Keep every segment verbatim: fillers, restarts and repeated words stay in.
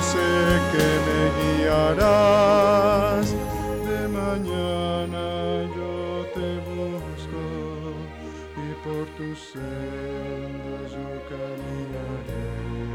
sé que me guiarás. De mañana yo te busco y por tus sendas yo caminaré.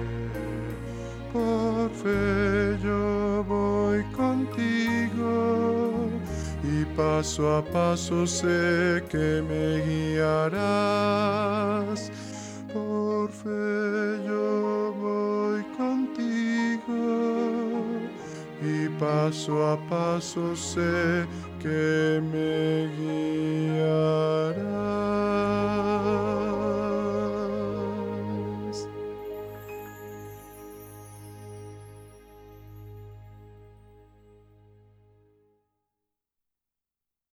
Por fe yo voy contigo y paso a paso sé que me guiarás. Por fe yo voy contigo y paso a paso sé que me guiarás.